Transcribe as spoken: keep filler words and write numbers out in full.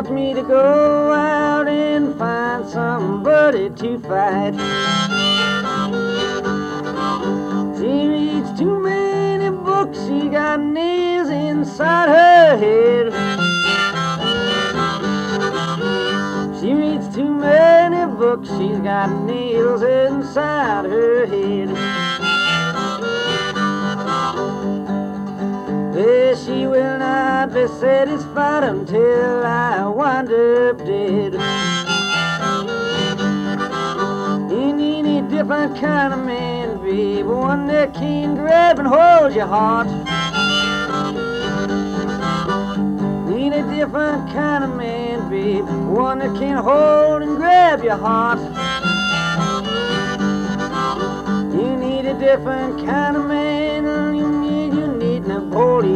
me to go out and find somebody to fight. She reads too many books, she got nails inside her head. She reads too many books, she's got nails inside her head. Well, she will not be satisfied until I wind up dead. You need a different kind of man, babe, one that can grab and hold your heart. Need a different kind of man, babe, one that can hold and grab your heart. You need a different kind of man, you need, you need Napoleon.